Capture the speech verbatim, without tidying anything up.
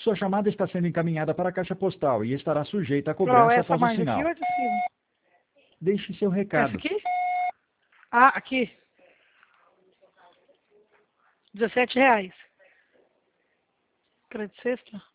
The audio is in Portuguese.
Sua chamada está sendo encaminhada para a caixa postal e estará sujeita a Qual? cobrança Essa após o mais aqui sinal. ou a de cima? Deixe seu Essa recado. aqui? Ah, aqui. dezessete reais. Crédito sexta?